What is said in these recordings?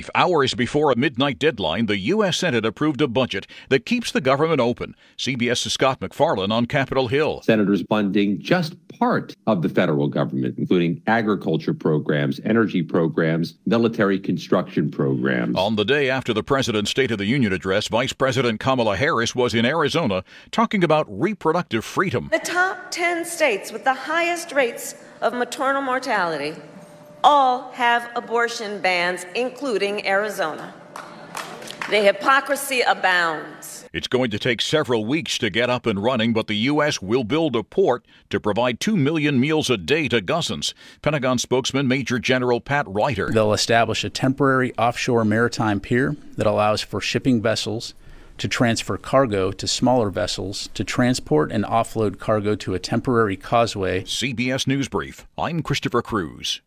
brief. Hours before a midnight deadline, the U.S. Senate approved a budget that keeps the government open. CBS's Scott McFarlane on Capitol Hill. Senators funding just part of the federal government, including agriculture programs, energy programs, military construction programs. On the day after the president's State of the Union address, Vice President Kamala Harris was in Arizona talking about reproductive freedom. The top 10 states with the highest rates of maternal mortality all have abortion bans, including Arizona. The hypocrisy abounds. It's going to take several weeks to get up and running, but the U.S. will build a port to provide 2 million meals a day to Gazans. Pentagon spokesman Major General Pat Ryder. They'll establish a temporary offshore maritime pier that allows for shipping vessels to transfer cargo to smaller vessels to transport and offload cargo to a temporary causeway. CBS News Brief. I'm Christopher Cruz.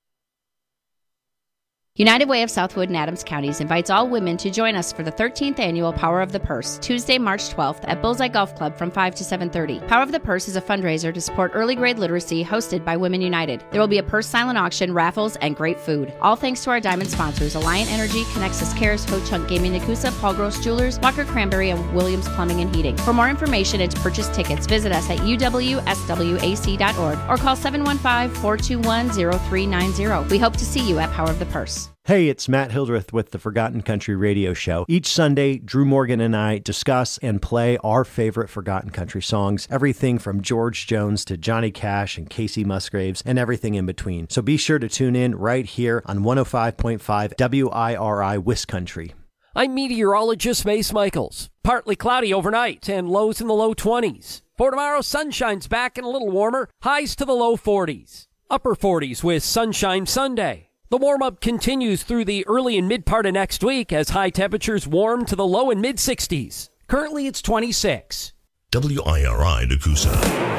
United Way of Southwood and Adams Counties invites all women to join us for the 13th annual Power of the Purse, Tuesday, March 12th at Bullseye Golf Club from 5 to 7:30. Power of the Purse is a fundraiser to support early grade literacy hosted by Women United. There will be a purse silent auction, raffles, and great food. All thanks to our diamond sponsors, Alliant Energy, Connexus Cares, Ho Chunk Gaming Nakusa, Paul Gross Jewelers, Walker Cranberry, and Williams Plumbing and Heating. For more information and to purchase tickets, visit us at uwswac.org or call 715-421-0390. We hope to see you at Power of the Purse. Hey, it's Matt Hildreth with the Forgotten Country Radio Show. Each Sunday, Drew Morgan and I discuss and play our favorite Forgotten Country songs, everything from George Jones to Johnny Cash and Casey Musgraves and everything in between. So be sure to tune in right here on 105.5 WIRI Wiscountry. I'm meteorologist Mace Michaels. Partly cloudy overnight and lows in the low 20s. For tomorrow, sunshine's back and a little warmer, highs to the low 40s. Upper 40s with sunshine Sunday. The warm-up continues through the early and mid-part of next week as high temperatures warm to the low and mid-60s. Currently, it's 26. WIRI Nakusa.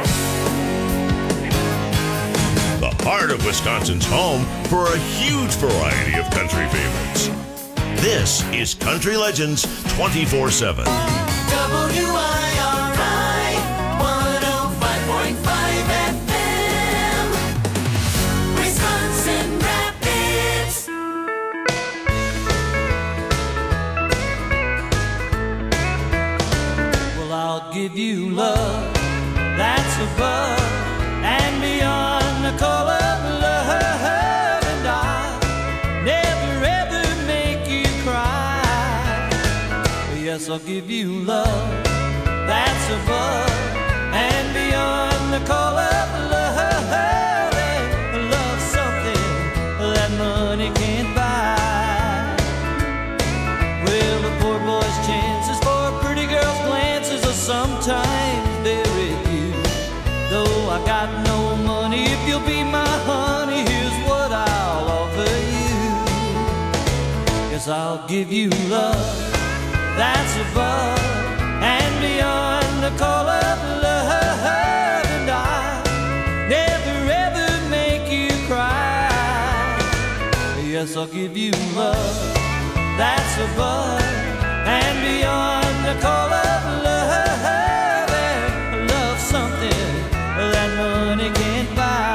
The heart of Wisconsin's home for a huge variety of country favorites. This is Country Legends 24/7. WIRI 105.5 FM. Wisconsin Rapids. Well, I'll give you love that's above and beyond the call of love, and I'll never ever make you cry. Yes, I'll give you love that's above and beyond the call of love, and love something that money can't buy. Well, the poor boy's chances for a pretty girl's glances are sometimes very few. Though I got no money, if you'll be my honey, here's what I'll offer you. Yes, I'll give you love that's above and beyond the call of love, and I'll never ever make you cry. Yes, I'll give you love that's above and beyond the call of love, and love something that money can't buy.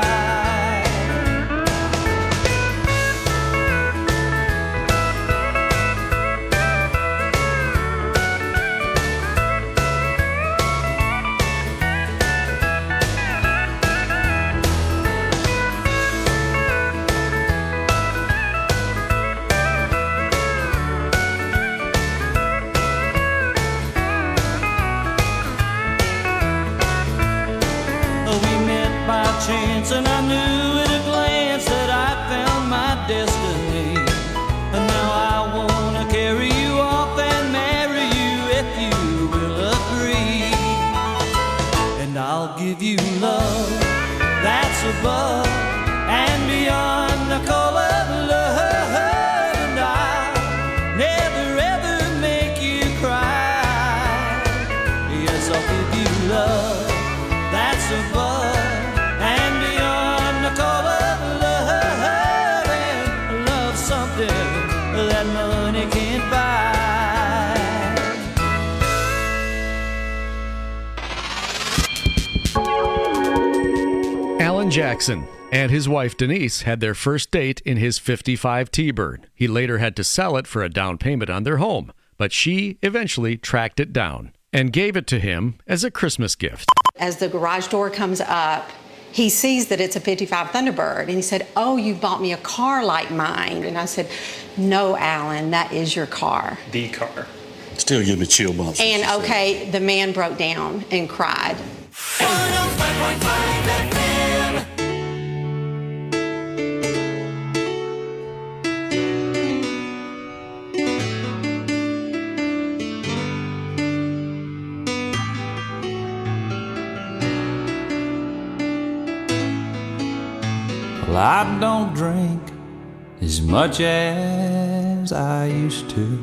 Chance, and I knew at a glance that I found my destiny. And now I wanna carry you off and marry you if you will agree. And I'll give you love that's above and beyond the call of love, and I'll never ever make you cry. Yes, I'll give you love that's above and beyond the call of love, and love something that money can't buy. Alan Jackson, And his wife Denise had their first date in his 55 T-Bird. He later had to sell it for a down payment on their home, but she eventually tracked it down and gave it to him as a Christmas gift. As the garage door comes up, he sees that it's a 55 Thunderbird, and he said, "Oh, you bought me a car like mine." And I said, "No, Alan, that is your car." The car. Still give me chill bumps. And okay, the man broke down and cried. 105.5 FM. Well, I don't drink as much as I used to.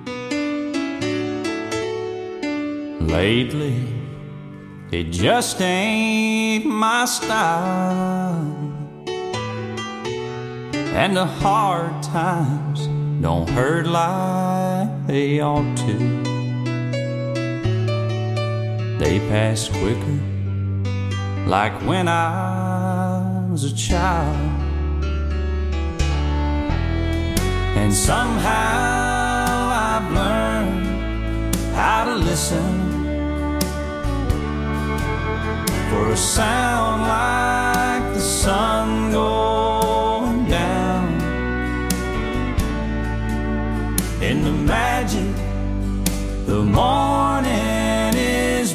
Lately, it just ain't my style. And the hard times don't hurt like they ought to. They pass quicker, like when I was a child. And somehow I've learned how to listen for a sound like the sun going down, in the magic the morning is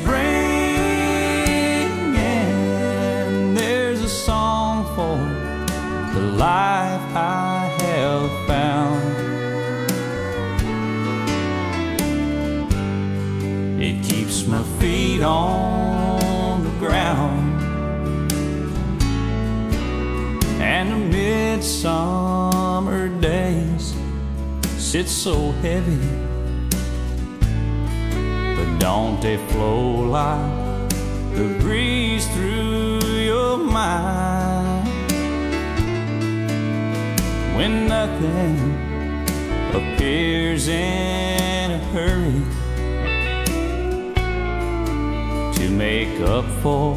bringing. There's a song for the life I have found. It keeps my feet on the ground, and the midsummer days sit so heavy, but don't they flow like the breeze through your mind? When nothing appears in a hurry to make up for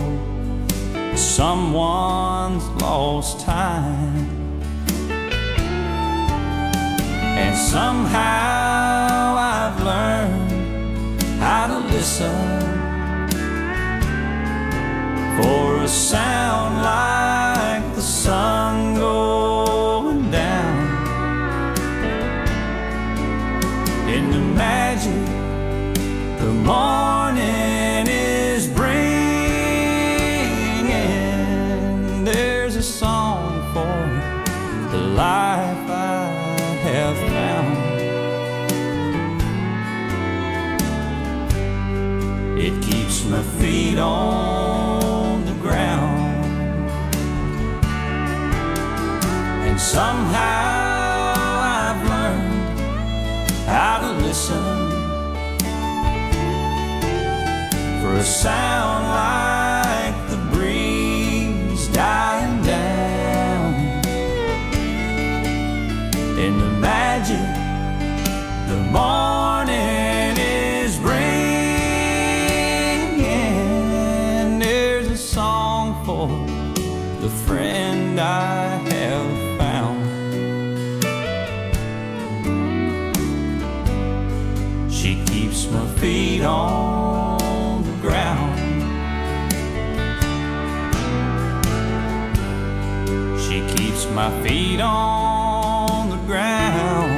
someone's lost time. And somehow I've learned how to listen for a sound like the sun going down, in the magic the morning is bringing. There's a song for the life I have found. It keeps my feet on the ground, and somehow I've learned how to listen for a sound like the breeze dying down, in the magic the morning is bringing. There's a song for the friend I have found. She keeps my feet on the ground. She keeps my feet on the ground.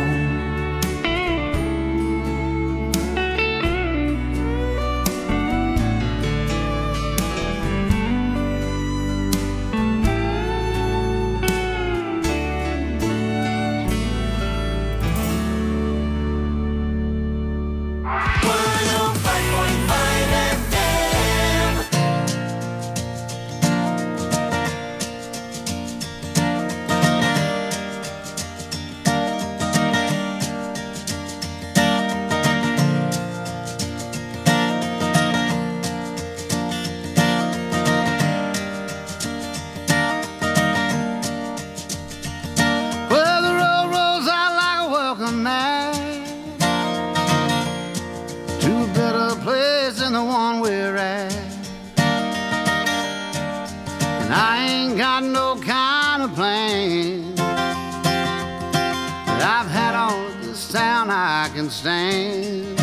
I ain't got no kind sound I can stand.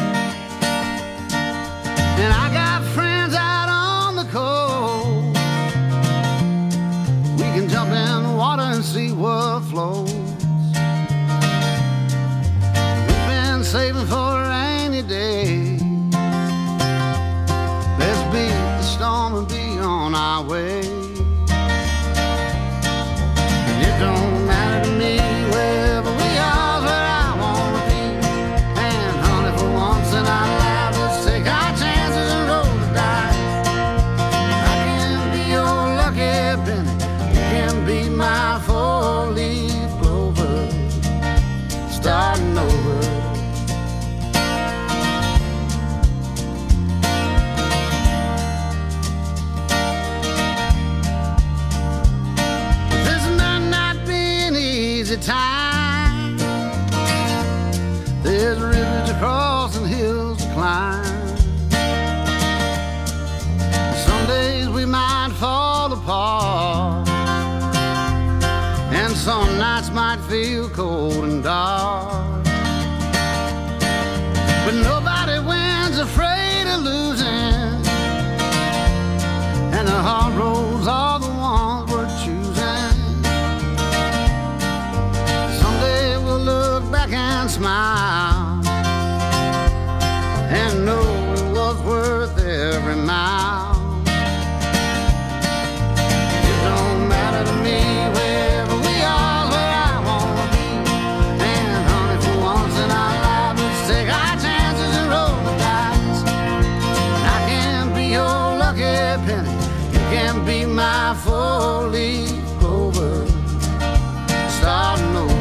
And I got friends out on the coast. We can jump in the water and see what flows. We've been saving for a rainy day. Let's beat the storm and be on our way. And it don't matter to me wherever we are, where I wanna be. And honey, for once in our lives, let's take our chances and roll the dice. I can be your lucky penny, you can be my four-leaf clover, starting over. Time. There's rivers to cross and hills to climb. Some days we might fall apart, and some nights might feel cold and dark. But nobody wins afraid of losing, and the hard roads are the ones we're choosing. And smile and know it was worth every mile. It don't matter to me wherever we are, where I wanna be. And honey, for once in our lives, let's take our chances and roll the dice. And I can be your lucky penny, you can be my four-leaf clover, starting over.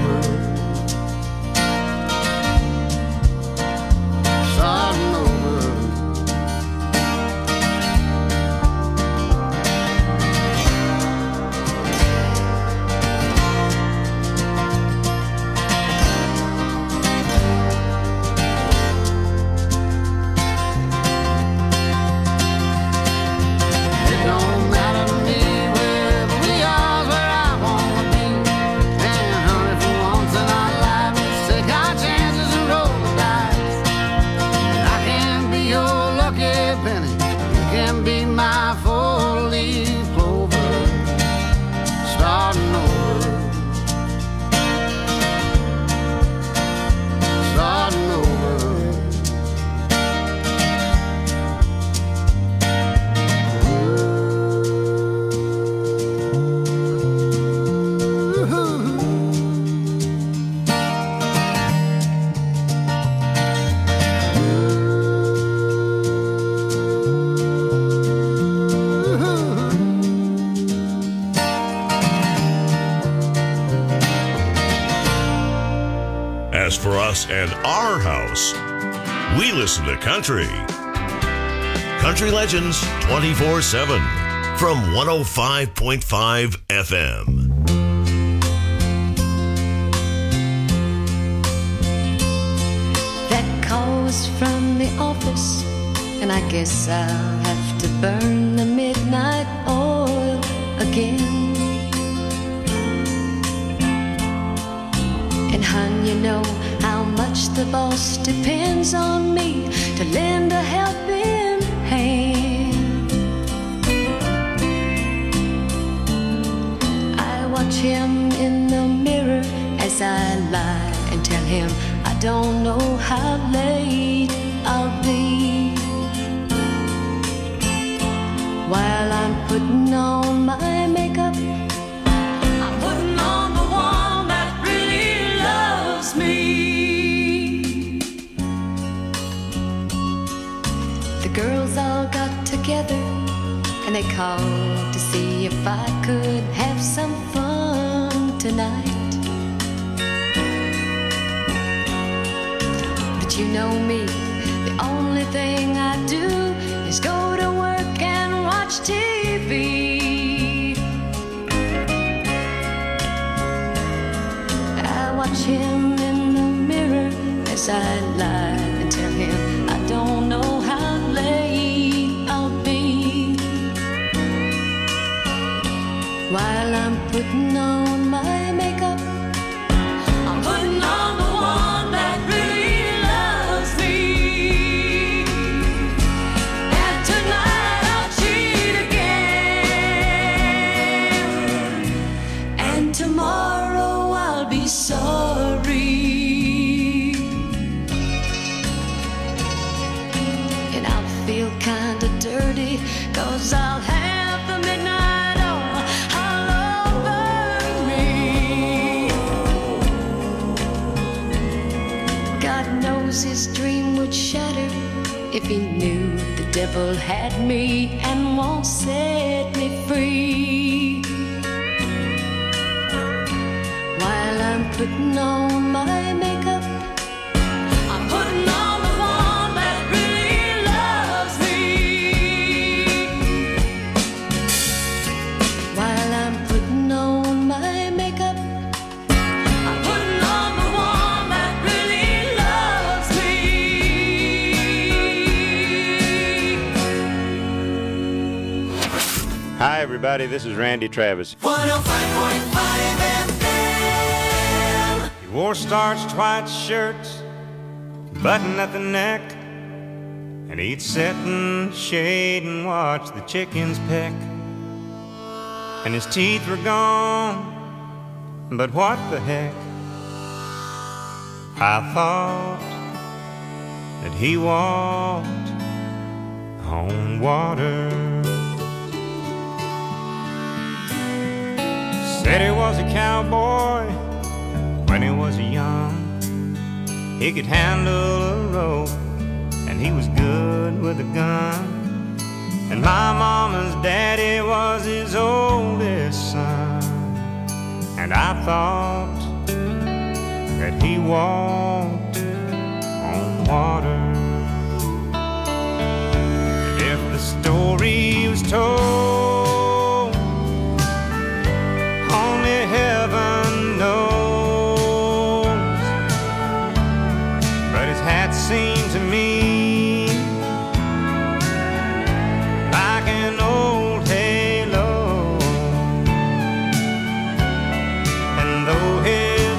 As for us and our house, we listen to country. Country Legends 24/7 from 105.5 FM. That call was from the office, and I guess I'll have to burn the midnight oil again. And hon, you know how much the boss depends on me to lend a helping hand. I watch him in the mirror as I lie and tell him I don't know how late I'll be. While I'm putting on my makeup, I'm putting on the one that really loves me. The girls all got together and they called to see if I could have some fun tonight. But you know me, the only thing I do is go to work and watch TV. I watch him in the mirror as I lie and tell him I don't know how late I'll be. While I'm putting on my makeup, I'm putting on the one that really knows his dream would shatter if he knew the devil had me and won't set me free. While I'm putting on my makeup, I'm putting on the one that really loves me. While I'm putting on my makeup, I'm putting on the one that really loves me. Hi, everybody. This is Randy Travis. 105.5 FM. He wore starched white shirts, button at the neck, and he'd sit in the shade and watch the chickens peck. And his teeth were gone, but what the heck? I thought that he walked on water. Said he was a cowboy when he was young. He could handle a rope, and he was good with a gun. And my mama's daddy was his oldest son. And I thought that he walked on water. And if the story was told, only heaven knows. But his hat seemed to me like an old halo. And though his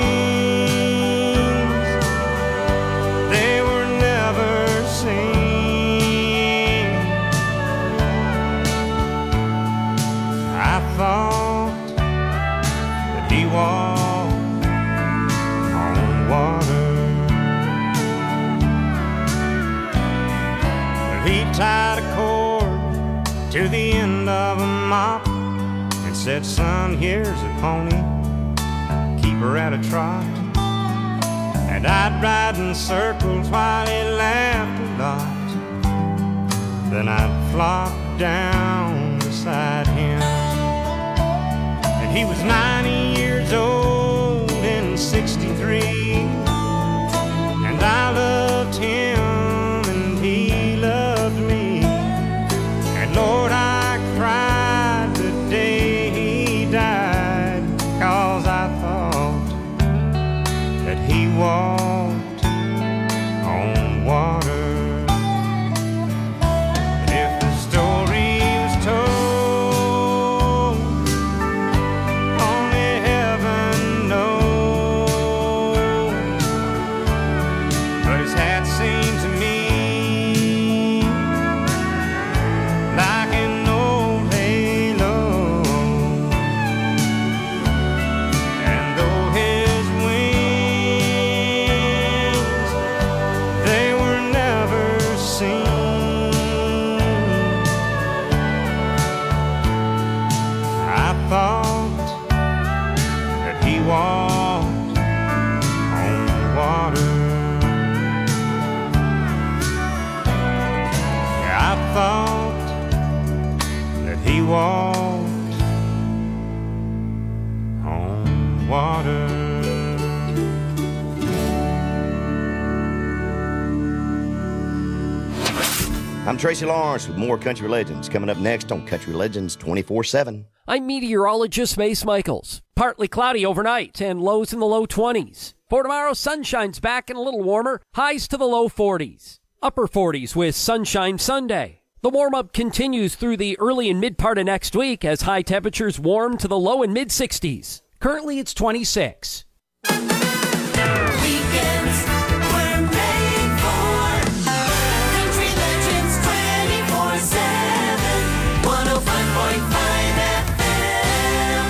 wings, they were never seen, I thought that he walked on water. Well, he tied a cord to the end of a mop and said, son, here's a pony, keep her at a trot. And I'd ride in circles while he laughed a lot. Then I'd flop down beside him. And he was 90 years old in 63. And I loved him and he loved me. And Lord, I cried the day he died, 'cause I thought that he walked on water. And if the story was told, only heaven knows. But his hat seemed to me like an old halo. And though his wings, they were never seen, I thought that he walked on water. Yeah, I thought that he walked on water. I'm Tracy Lawrence with more Country Legends coming up next on Country Legends 24/7. I'm meteorologist Mace Michaels. Partly cloudy overnight and lows in the low 20s. For tomorrow, sunshine's back and a little warmer, highs to the low 40s. Upper 40s with sunshine Sunday. The warm-up continues through the early and mid part of next week as high temperatures warm to the low and mid 60s. Currently, it's 26. Weekends were made for Country Legends 24/7. 105.5 FM.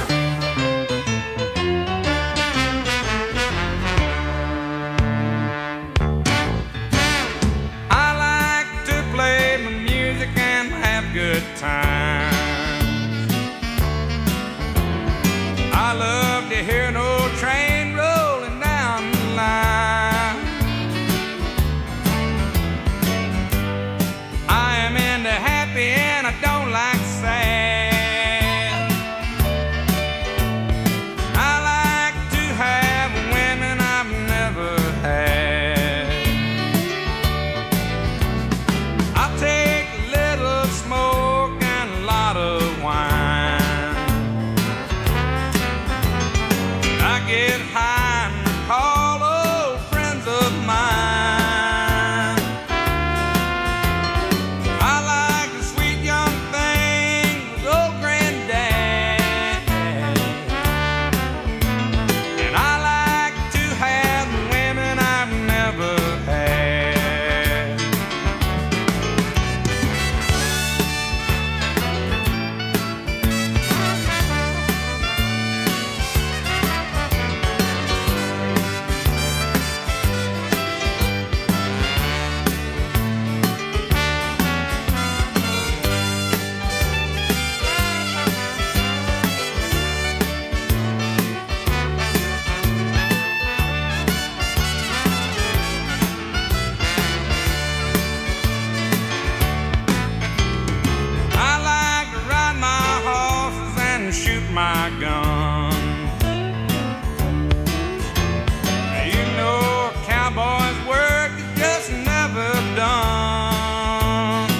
I like to play my music and have good times. I love to hear an old train rolling my gun. You know, a cowboy's work is just never done.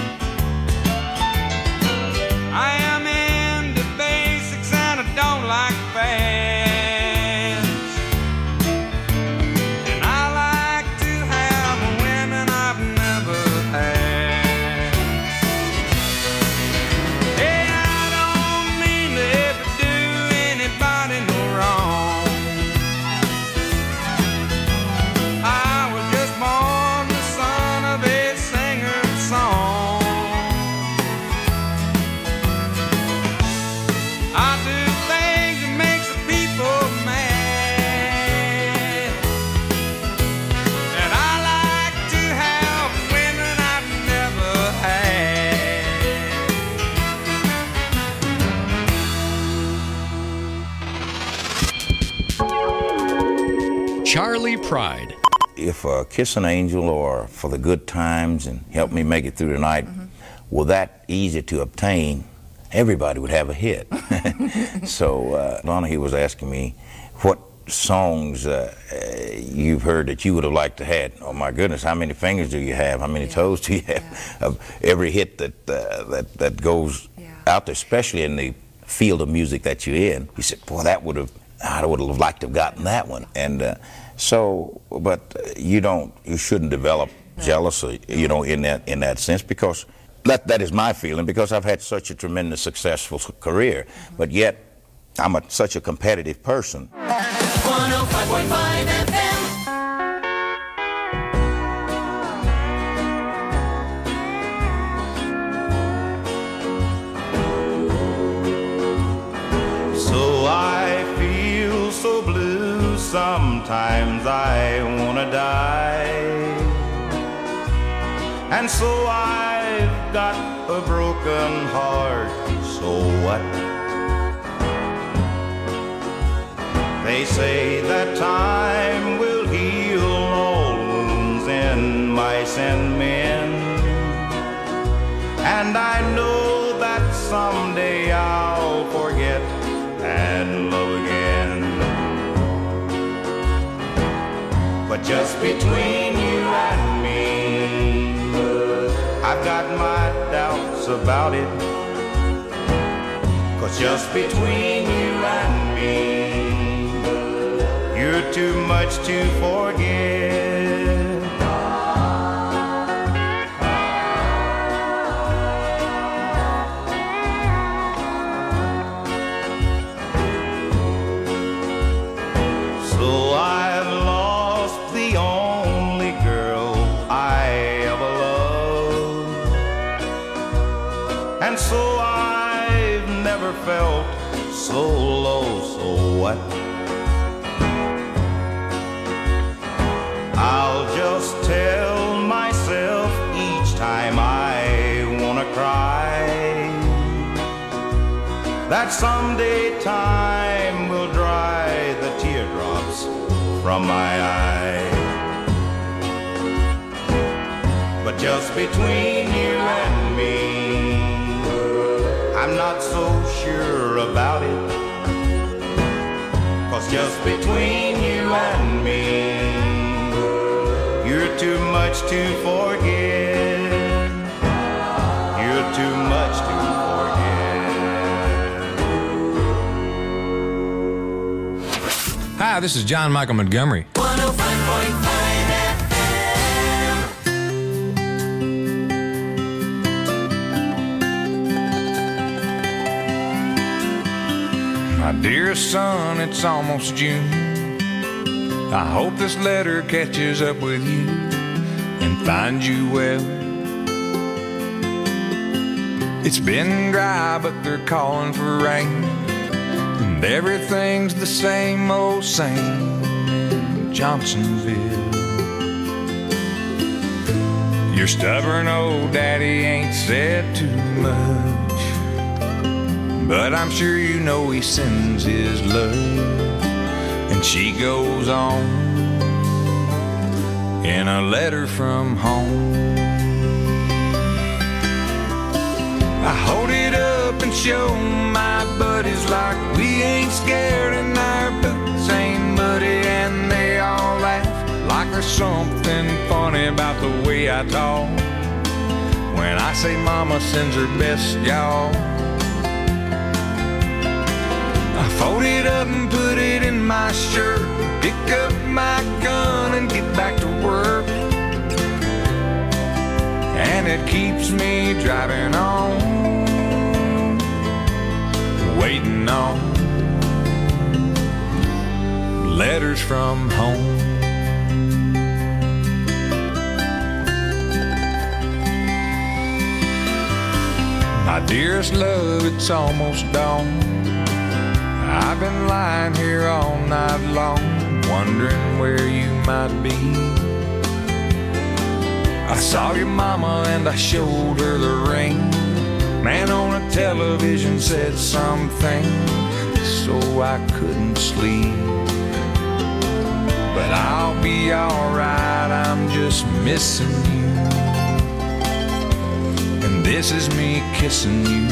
I am into basics and I don't like fads. And I like to have women I've never had. Hey, I don't mean to ever do anybody no wrong. I was just born the son of a singer of song. I do things that makes the people mad. And I like to have women I've never had. Charlie Pride. If Kiss an Angel or For the Good Times and Help Me Make It Through the Night were that easy to obtain, everybody would have a hit. So Donahue was asking me what songs you've heard that you would have liked to have. Oh my goodness, how many fingers do you have? How many toes do you have? Of every hit that goes out there, especially in the field of music that you're in. He said, boy, I would have liked to have gotten that one. And but you shouldn't develop jealousy, in that sense, because that is my feeling, because I've had such a tremendous successful career, but yet I'm such a competitive person. 105.5 FM. So I feel so blue, sometimes I wanna die. And so I've got a broken heart, so what? They say that time will heal all wounds in mice and men. And I know that someday I'll forget and love again. But just between you and me, I've got my doubts about it. 'Cause just between you and me, you're too much to forget. So I've lost the only girl I ever loved, and so I've never felt so low, so what? I'll just tell myself each time I wanna cry that someday time will dry the teardrops from my eyes. But just between you and me, I'm not so sure about it. 'Cause just between you and me, you're too much to forget. You're too much to forget. Hi, this is John Michael Montgomery. 105.5 FM. My dearest son, it's almost June. I hope this letter catches up with you and finds you well. It's been dry, but they're calling for rain, and everything's the same old same in Johnsonville. Your stubborn old daddy ain't said too much, but I'm sure you know he sends his love. And she goes on in a letter from home. I hold it up and show my buddies like we we ain't scared and our boots ain't muddy, and they all laugh like there's something funny about the way I talk when I say mama sends her best, y'all. I fold it up and put it in my shirt, pick up my gun and get back to work, and it keeps me driving on, waiting on letters from home. My dearest love, it's almost dawn. I've been lying here all night long, wondering where you might be. I saw your mama and I showed her the ring. Man on a television said something, so I couldn't sleep. But I'll be alright, I'm just missing you. And this is me kissing you,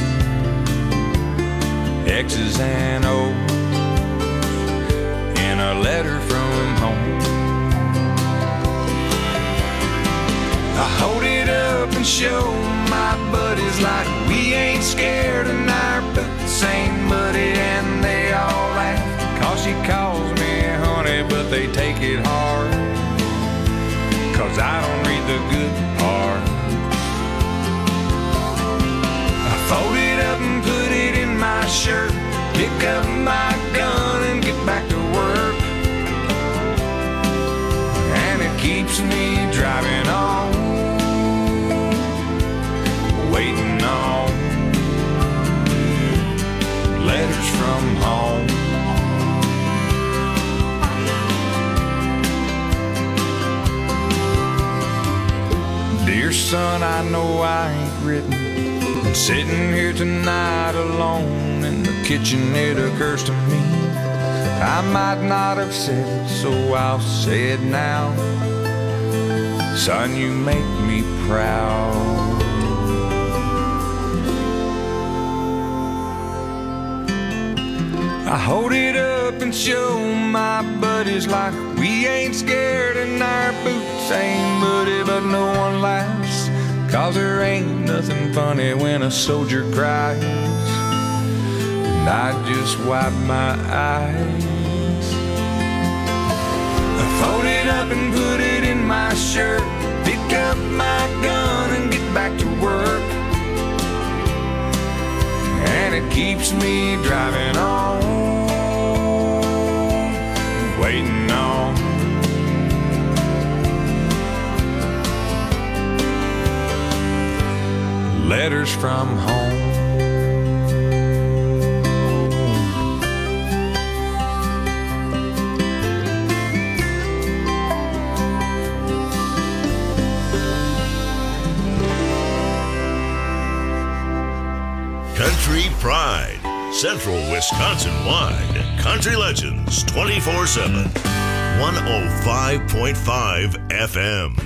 X's and O's in a letter from home. I hold it up and show my buddies like we ain't scared and our boots ain't muddy, and they all laugh 'cause she calls me honey, but they take it hard 'cause I don't read the good part. I fold it up and put it in my shirt, pick up my gun and get back to work, and it keeps me driving on, waiting on letters from home. Dear son, I know I ain't written, sitting here tonight alone in the kitchen, it occurs to me I might not have said it, so I'll say it now. Son, you make me proud. I hold it up and show my buddies like we ain't scared and our boots ain't muddy, but no one laughs 'cause there ain't nothing funny when a soldier cries. And I just wipe my eyes. I fold it up and put it in my shirt, pick up my gun and get back to work, and it keeps me driving on, waiting on letters from home. Country Pride, Central Wisconsin-wide. Country Legends 24/7. 105.5 FM.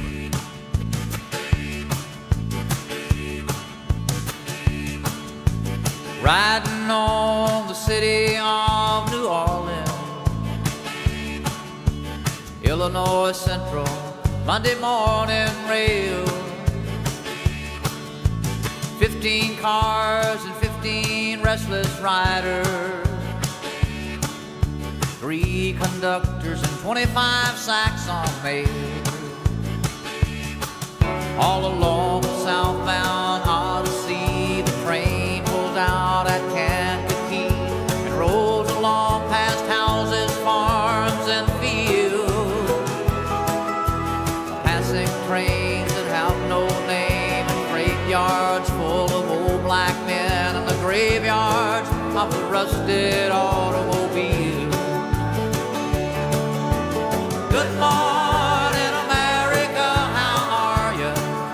Riding on the city of New Orleans, Illinois Central, Monday morning rail. 15 cars and 15 restless riders, 3 conductors and 25 sacks on mail. All along the southbound Odyssey, the train pulls out at Kankakee and rolls along past houses, farms, and fields, passing trains that have no name and freight yards full of old black men and the graveyards of the rusted automobile. Good morning, America, how are you?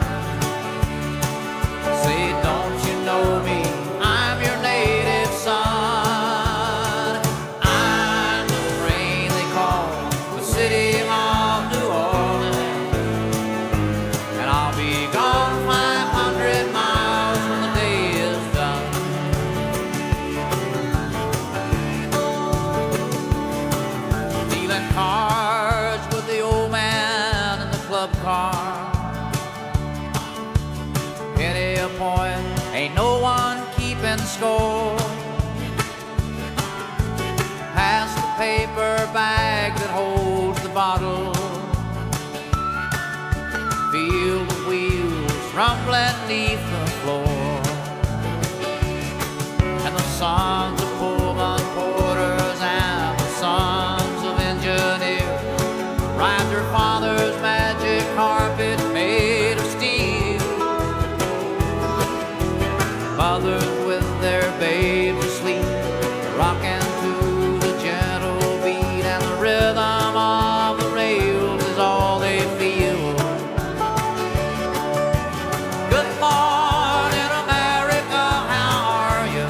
Say, don't you know me? I'm your native son. I'm the train they call the city of New Orleans, and I'll be gone 500 miles when the day is done. farm. Penny a point, ain't no one keeping score. Pass the paper bag that holds the bottle. Feel the wheels rumbling beneath the floor. And the sons of Pullman porters and the sons of engineers ride their father's magic carpet made of steel. Mothers with their babes asleep, rocking to the gentle beat, and the rhythm of the rails is all they feel. Good morning, America, how are you?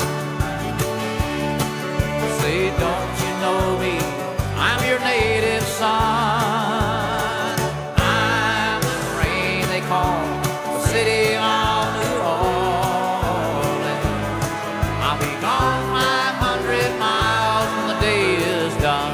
Say, don't you know me? I'm your native son. I'm the rain they call the city of New Orleans. I'll be gone 500 miles when the day is done.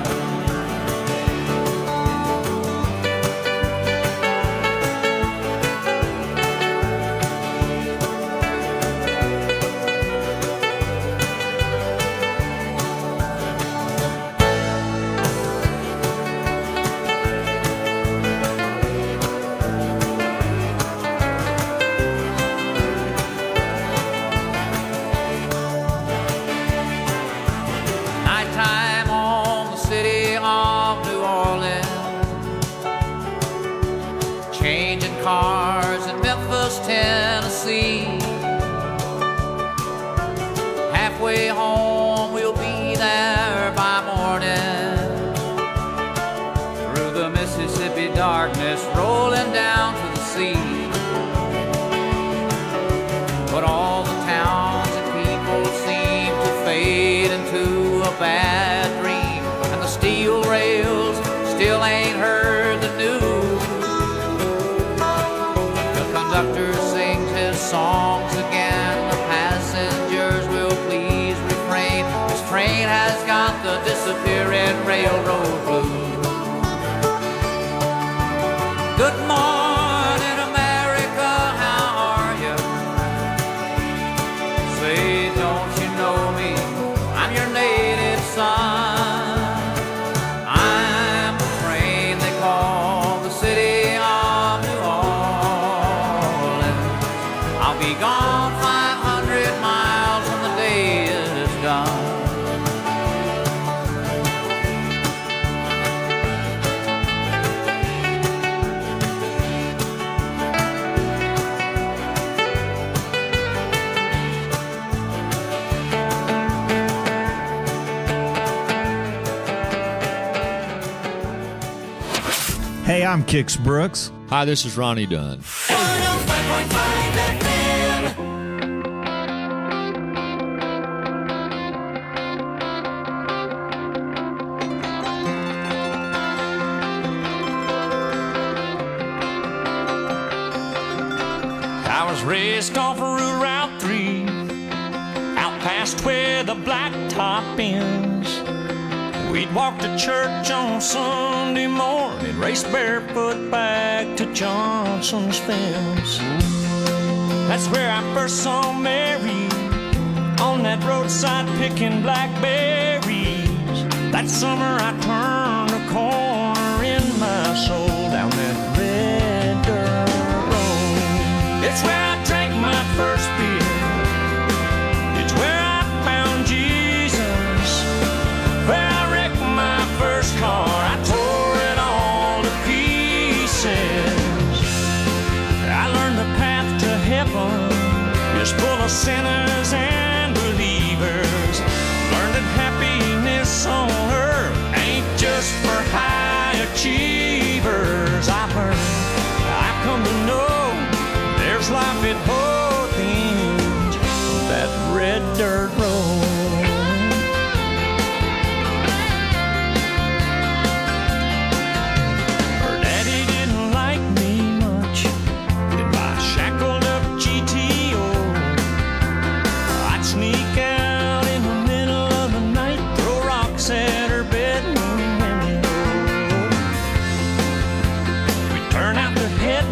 Nighttime on the city of New Orleans, changing cars in Memphis, Tennessee. Halfway home, we'll be there by morning. Through the Mississippi darkness, rolling down to the sea. But all the towns and people seem to fade into a bad dream, and the steel rails still ain't heard the news. The conductor sings his songs again, the passengers will please refrain. This train has got the disappearing railroad blues. Good morning, America, how are you? Say, don't you know me? I'm your native son. I'm the train they call the city of New Orleans. I'll be gone 500 miles when the day is done. Hey, I'm Kix Brooks. Hi, this is Ronnie Dunn. 105.5 FM. I was raised off of Route 3, out past where the blacktop ends. We'd walk to church on Sunday morning, race barefoot back to Johnson's fence. That's where I first saw Mary, on that roadside picking blackberries. That summer I turned a corner in my soul down that red dirt road. It's where I drank my first beer. It's where I found Jesus. Where I wrecked my first car. I tore it all to pieces. I learned the path to heaven is full of sinners and believers. Learned that happiness on earth ain't just for high achievers. I've come to know there's life at both ends of that red dirt road. Her daddy didn't like me much in my shackled up GTO.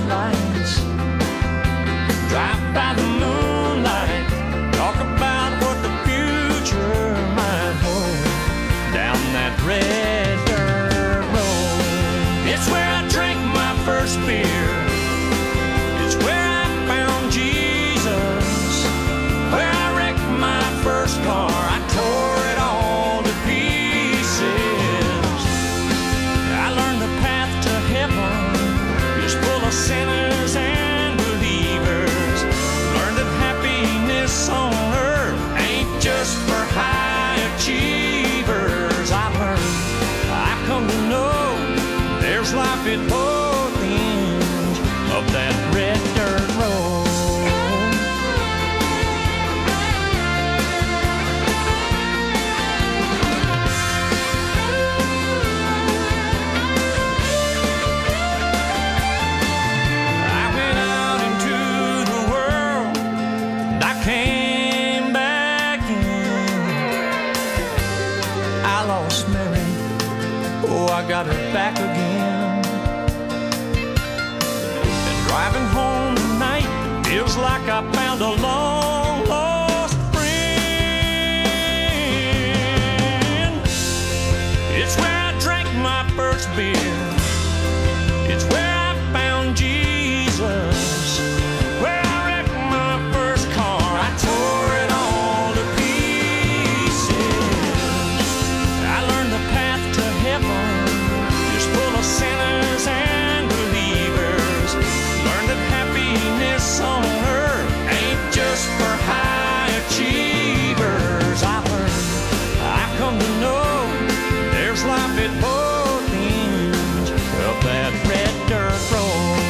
headlights, drive by the moonlight, talk about what the future might hold down that red dirt road. It's where I drank my first beer. It's where I found Jesus. Where I wrecked my first car. I tore it all to pieces. I learned the path to heaven is full of sinners and believers. Learned that happiness on earth ain't just for high achievers. I learned, I come to know there's life at both ends of that red dirt road. I went out into the world and I came back in. I lost Mary, oh, I got her back again. And driving home tonight feels like I found a long lost friend. It's where I drank my first beer. It's where I found Jesus. Where I wrecked my first car. I tore it all to pieces. I learned the path to heaven is full of sinners and believers. Learned that happiness on earth ain't just for high achievers. I learned, I come to know there's life at both ends of that red dirt road.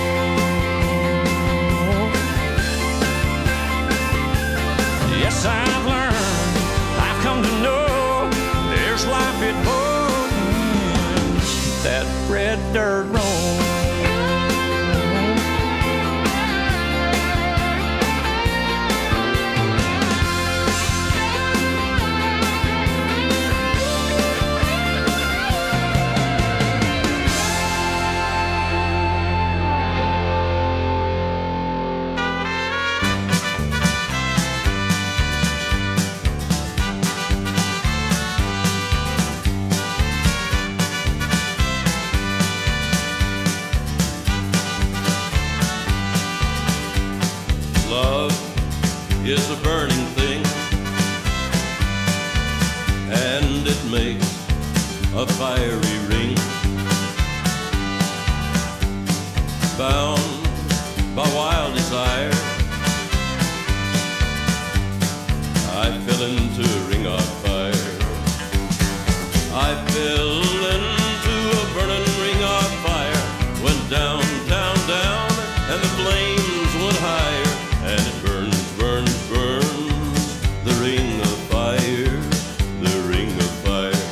Yes, I've learned, I've come to know there's life at both ends, that red dirt road. Love is a burning thing, and it makes a fiery ring. Bound by wild desire, I fell into a ring of fire. I fell into a burning ring of fire. Went down, down, down, and the flames went higher. And it burns, burns, burns, the ring of fire, the ring of fire.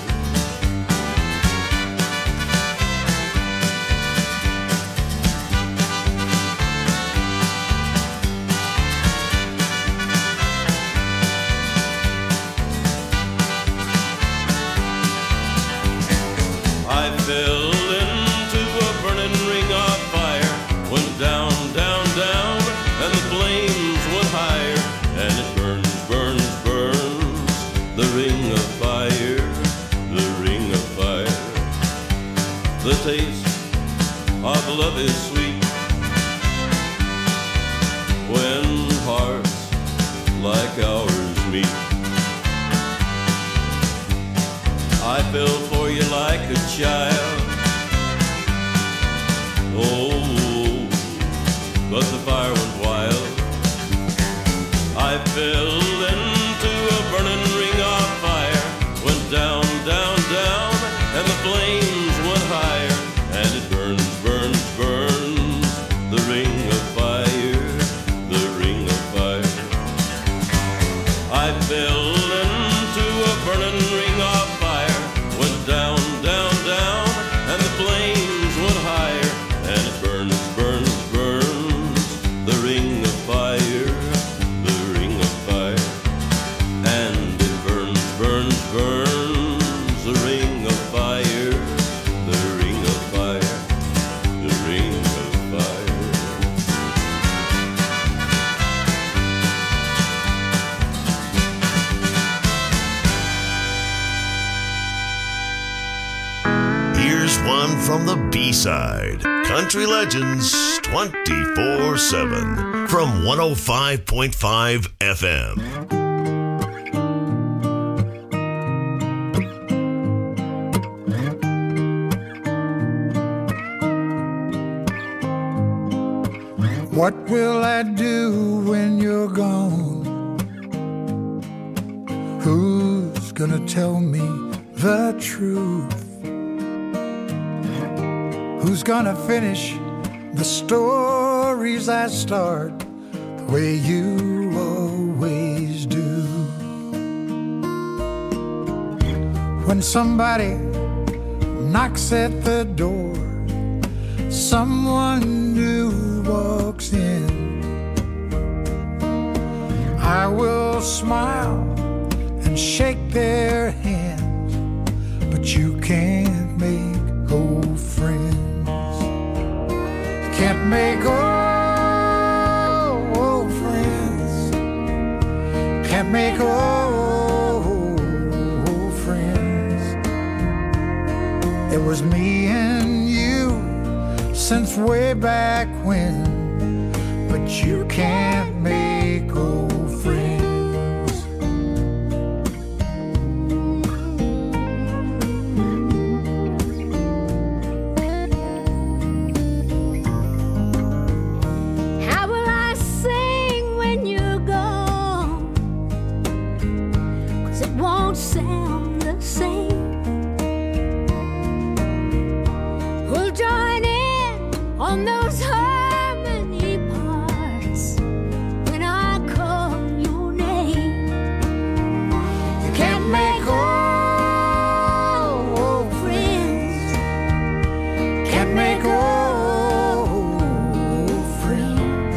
from the B-side. Country Legends 24/7 from 105.5 FM. What will I do when you're gone? Who's gonna tell me the truth? Who's gonna finish the stories I start the way you always do? When somebody knocks at the door, someone new walks in, I will smile and shake their hands, but you can't make old friends. Can't make old friends. Can't make old friends. It was me and you since way back when, but you can't make old friends. How will I sing when you're gone? 'Cause it won't sound the same. We'll join in on those harmony parts when I call your name. You can't make old friends. Can't make old friends.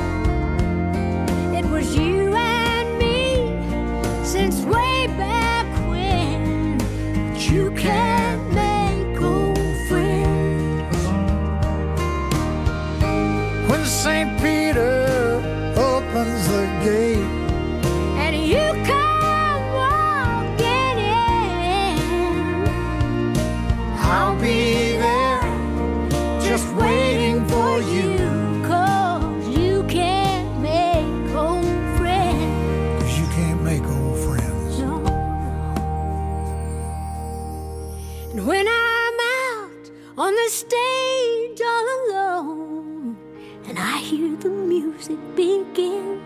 It was you and me since way back when, but you can't make old friends. When St. Peter opens the gate and you come walking in, I'll be there just waiting for you. 'Cause you can't make old friends. 'Cause you can't make old friends. No. And when I'm out on the stage all alone and I hear the music begin,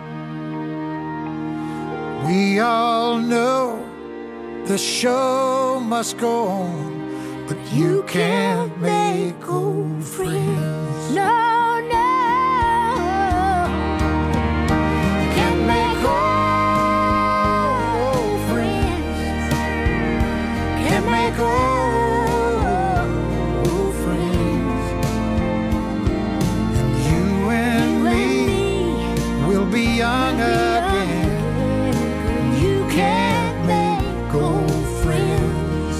We all know the show must go on, but you can't make old friends. no, no, You can't make old friends. Can't make old friends. And you and me will be young again. You can't make old friends.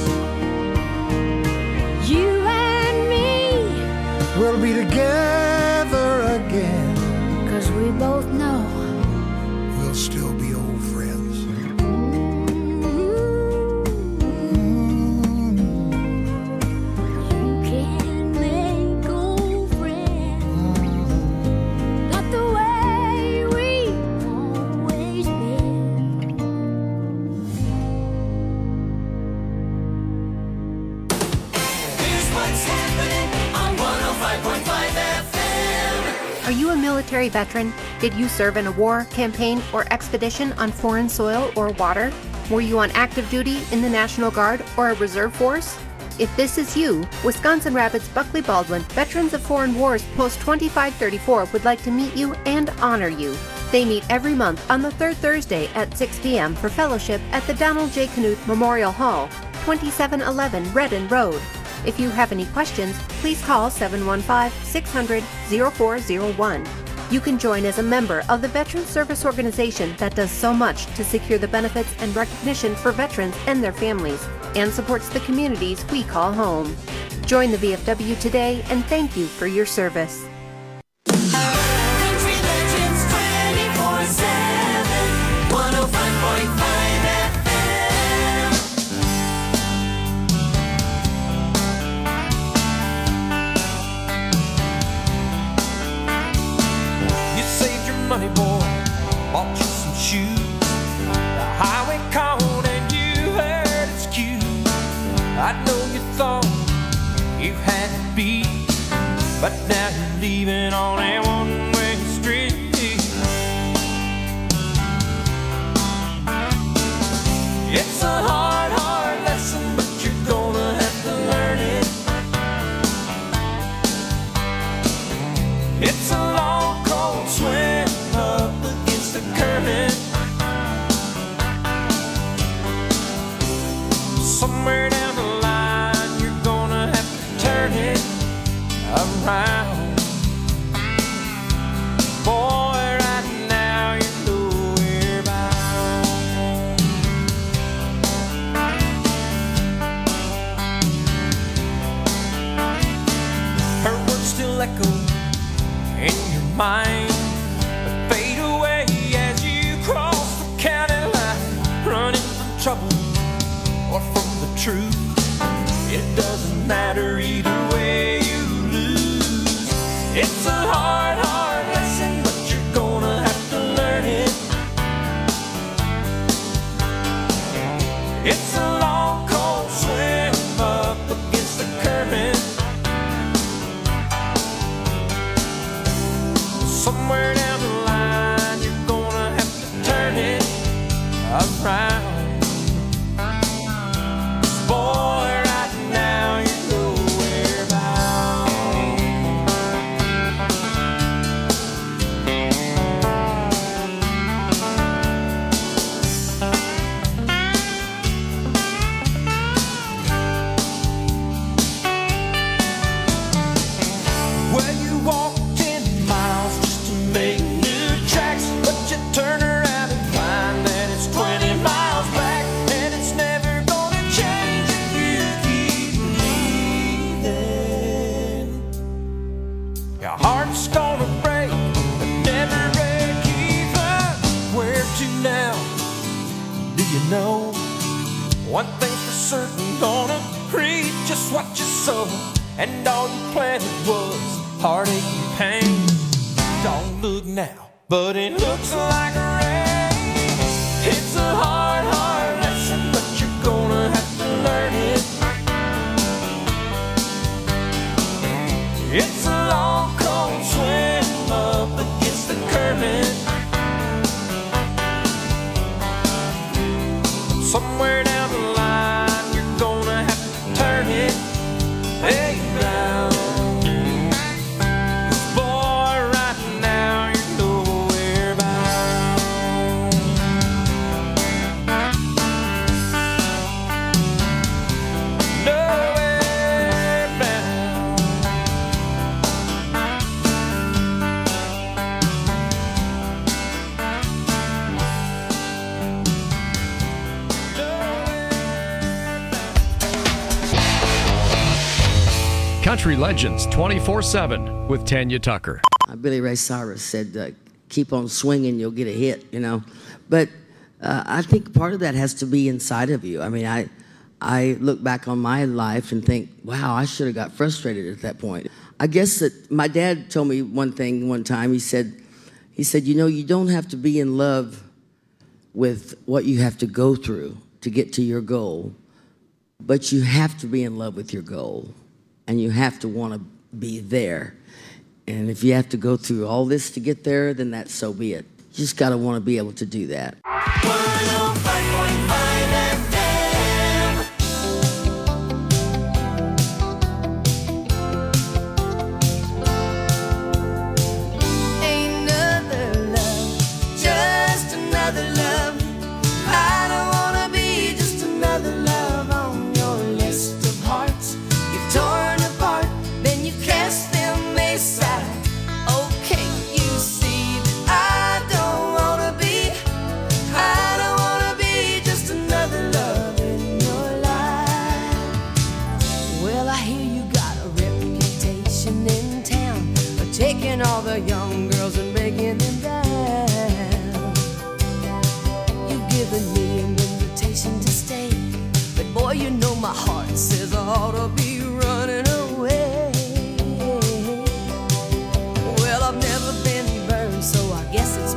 you and me, We'll be together again. 'cause we both know We'll still be old friends. you can't make old friends. Not the way we've always been. Here's what's happening on 105.5 FM. Are you a military veteran? Did you serve in a war, campaign, or expedition on foreign soil or water? Were you on active duty in the National Guard or a reserve force? If this is you, Wisconsin Rapids Buckley Baldwin Veterans of Foreign Wars Post 2534 would like to meet you and honor you. They meet every month on the third Thursday at 6 p.m. for fellowship at the Donald J. Knuth Memorial Hall, 2711 Redden Road. If you have any questions, please call 715-600-0401. You can join as a member of the Veterans Service Organization that does so much to secure the benefits and recognition for veterans and their families, and supports the communities we call home. Join the VFW today, and thank you for your service. Country Legends 24/7, 105.5 FM. money, boy, bought you some shoes. The highway called and you heard its cue. I know you thought you had to be, but now you're leaving on a one-way street. It's a hard, hard lesson, but you're gonna have to learn it. It's a long, cold swim up against the current. Somewhere down the line, you're gonna have to turn it around. Boy, right now you're nowhere bound. Her words still echo in your mind, but fade away as you cross the county line, running from trouble or from the truth. It doesn't matter either way you lose. It's a hard, hard lesson, but you're gonna have to learn it. It's a long, cold swim up against the current. Somewhere down the line, you're gonna have to turn it around. Boy, right now you're nowhere bound. Well, you walk 10 miles just to make new tracks, but you turn around and find that it's 20 miles back, and it's never gonna change if you keep leaving. Your heart's gonna break, but never break even. Where to now? Do you know? One thing's for certain, gonna reap just what you sow, and all you planted was heartache and pain. Don't look now, but it looks like rain. It's a hard, hard lesson, but you're gonna have to learn it. It's a long, cold swim up against the current. Somewhere down the line, you're gonna have to turn it around. Boy, right now you're nowhere bound. Nowhere bound. Country Legends 24/7 with Tanya Tucker. Billy Ray Cyrus said, keep on swinging, you'll get a hit, you know. But I think part of that has to be inside of you. I mean, I look back on my life and think, wow, I should have got frustrated at that point. I guess that my dad told me one thing one time. He said, you know, you don't have to be in love with what you have to go through to get to your goal, but you have to be in love with your goal, and you have to want to be there. And if you have to go through all this to get there, then that's so be it. You just got to want to be able to do that. 105.5 FM. Ain't another love, just another love. I don't wanna be just another love on your list of hearts you've torn apart, then you cast them aside. Okay, you see that I don't wanna be just another love in your life. Well, I hear you got a reputation in town for taking all the young girls and breaking them down. You've given me an invitation to stay, but boy, you know my heart says I ought to be running away. Well, I've never been burned, so I guess it's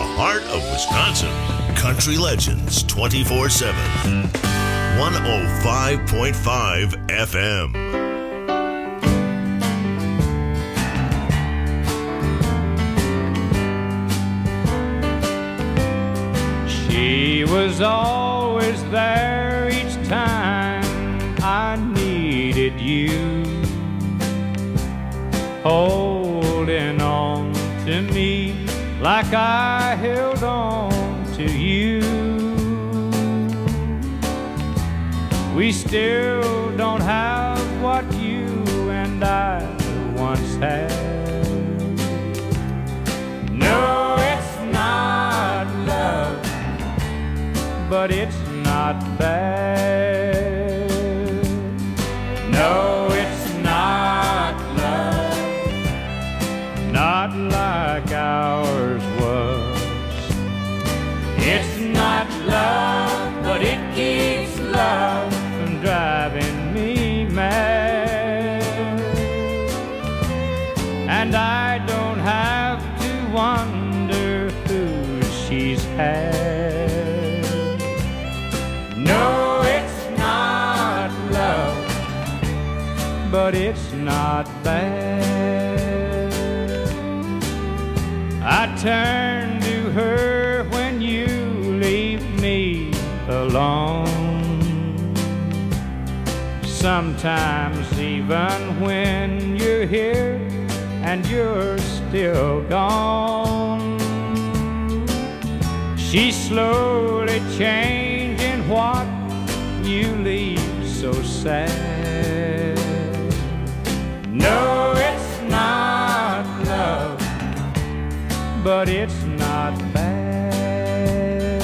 heart of Wisconsin. Country Legends 24/7. 105.5 FM. She was always there each time I needed you, holding on to me like I held on to you. We still don't have what you and I once had. No, it's not love, but it's not bad. No, it's not love, not like ours was. It's not love, but it keeps love from driving me mad. And I don't have to wonder who she's had. No, it's not love, but it's not bad. I turn to her when you leave me alone. Sometimes even when you're here and you're still gone, she's slowly changing what you leave so sad. No, it's not love, but it's not bad.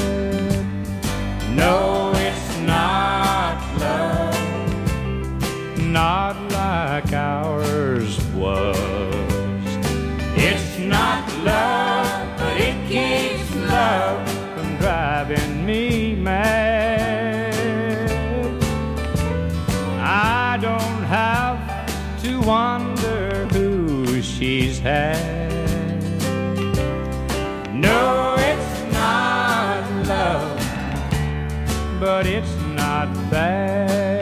No, it's not love, not like ours was. It's not love, but it keeps love from driving me mad. I don't have to wonder who she's had. No, it's not love, but it's not bad.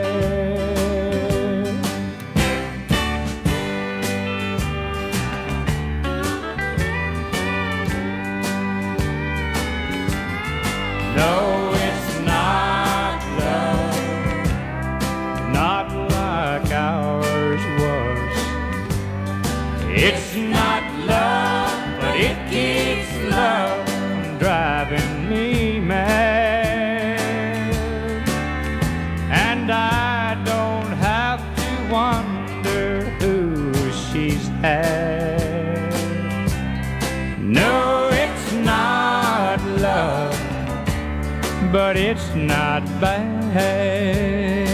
No, it's not love, not like ours was. It's not love, but it keeps love from driving me mad. And I don't have to wonder who she's had. No, it's not love, but it's not bad.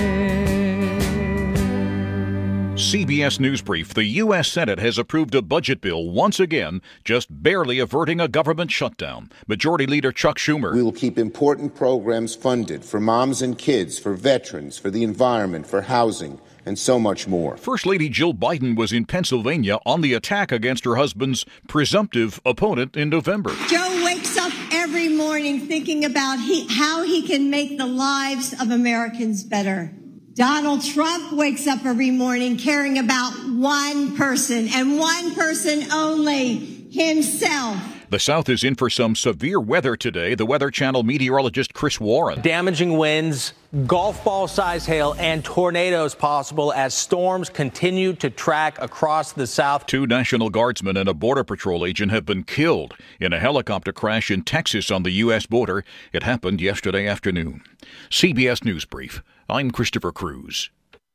CBS News Brief. The U.S. Senate has approved a budget bill once again, just barely averting a government shutdown. Majority Leader Chuck Schumer. We will keep important programs funded for moms and kids, for veterans, for the environment, for housing, and so much more. First Lady Jill Biden was in Pennsylvania on the attack against her husband's presumptive opponent in November. Joe wakes up every morning thinking about how he can make the lives of Americans better. Donald Trump wakes up every morning caring about one person and one person only, himself. The South is in for some severe weather today. The Weather Channel meteorologist Chris Warren. Damaging winds, golf ball size hail, and tornadoes possible as storms continue to track across the South. 2 National Guardsmen and a Border Patrol agent have been killed in a helicopter crash in Texas on the U.S. border. It happened yesterday afternoon. CBS News Brief. I'm Christopher Cruz.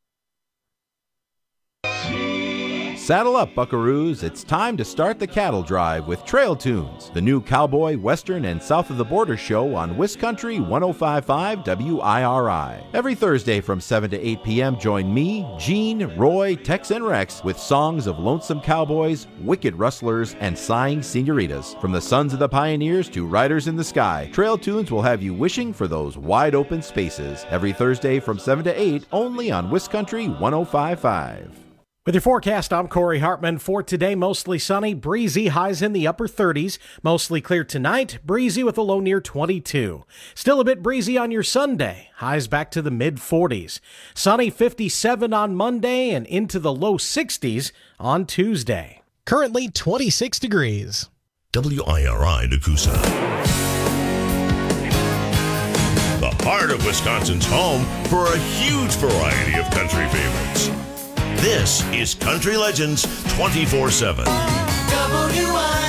Saddle up, buckaroos. It's time to start the cattle drive with Trail Tunes, the new cowboy, western, and south of the border show on Wiscountry 105.5 WIRI. Every Thursday from 7 to 8 p.m., join me, Gene, Roy, Tex, and Rex with songs of lonesome cowboys, wicked rustlers, and sighing senoritas. From the sons of the pioneers to riders in the sky, Trail Tunes will have you wishing for those wide open spaces. Every Thursday from 7 to 8, only on Wiscountry 105.5. With your forecast, I'm Corey Hartman. For today, mostly sunny, breezy, highs in the upper 30s. Mostly clear tonight, breezy with a low near 22. Still a bit breezy on your Sunday, highs back to the mid-40s. Sunny 57 on Monday and into the low 60s on Tuesday. Currently 26 degrees. WIRI Nakusa. The heart of Wisconsin's home for a huge variety of country favorites. This is Country Legends 24/7. WIRI.